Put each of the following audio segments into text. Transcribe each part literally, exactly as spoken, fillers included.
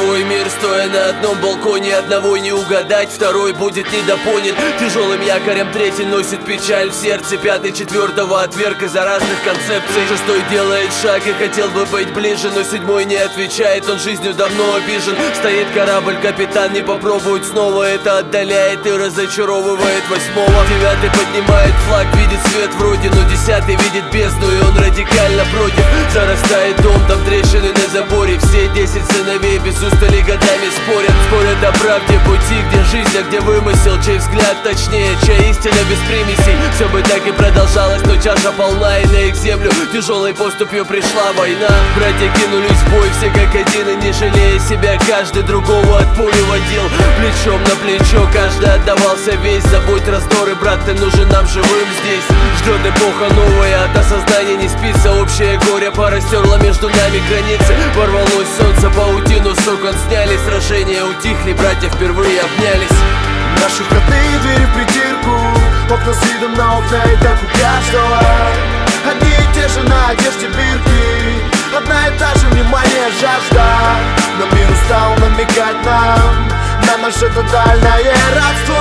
свой мир, стоя на одном балконе. Одного не угадать, второй будет недопонят. Тяжелым якорем третий носит печаль в сердце. Пятый четвертого отверг из-за разных концепций. Шестой делает шаг и хотел бы быть ближе, но седьмой не отвечает, он жизнью давно обижен. Стоит корабль, капитан не попробует снова. Это отдаляет и разочаровывает восьмого. Девятый поднимает флаг, видит свет вроде, но десятый видит бездну, и он радикально против. Зарастает дом, там трещины на заборе. Все десять сыновей без устали годами спорят. Спорят о правде пути, где жизнь, а где вымысел. Чей взгляд точнее, чья истина без примесей. Все бы так и продолжалось, но чаша полна, и на их землю тяжелой поступью пришла война. Братья кинулись в бой, все как один, и не жалея себя, каждый другого от пули водил. Плечом на плечо каждый отдавался весь. Забудь раздоры, брат, ты нужен нам живым здесь. Ждет эпоха новая, от осознания не спится. Общее горе порастерла между нами границы. Ворвалось солнце, паутину с окон сняли. Сражения утихли, братья впервые обнялись. Наши входные двери в притирку, окна с видом на окна, и так у каждого одни и те же на одежде бирки. Одна и та же внимание жажда. Но мир устал намекать нам на наше тотальное родство.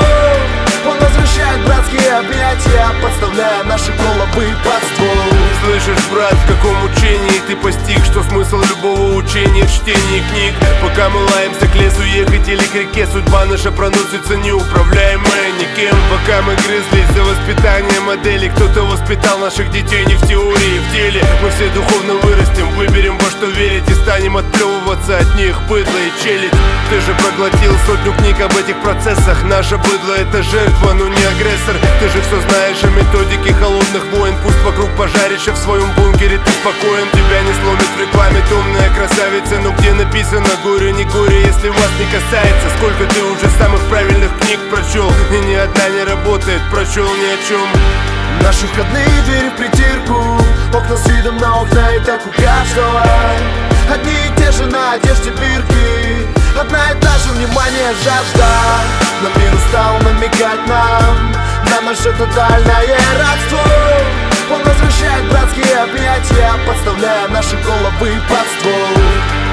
Он возвращает братские объятия, подставляя наши головы под ствол. Слышишь, брат, в каком учении ты постиг, что смысл любого учения в чтении книг? Пока мы лаемся к лесу ехать или к реке, судьба наша проносится неуправляемая никем. Пока мы грызлись за воспитание моделей, кто-то воспитал наших детей не в теории, в деле. Мы все духовно вырастем, выберем во что верить и станем отплевываться от них, быдло и челядь. Ты же проглотил сотню книг об этих процессах. Наше быдло — это жертва, но не агрессор. Ты же все знаешь о методике холодных войн. Пусть вокруг пожарище, в своем бункере ты спокоен. Тебя не сломит в рекламе томная красавица. Но где написано горе, не горе, если вас не касается? Сколько ты уже самых правильных книг прочел, и ни одна не работает, прочел ни о чем. Наши входные двери в притирку, окна с видом на окна, и так у каждого одни и те же на одежде бирки. Одна и та же внимание жажда. Но мир устал намекать нам на наше тотальное родство. Он возвращает братские объятия, подставляя наши головы под ствол.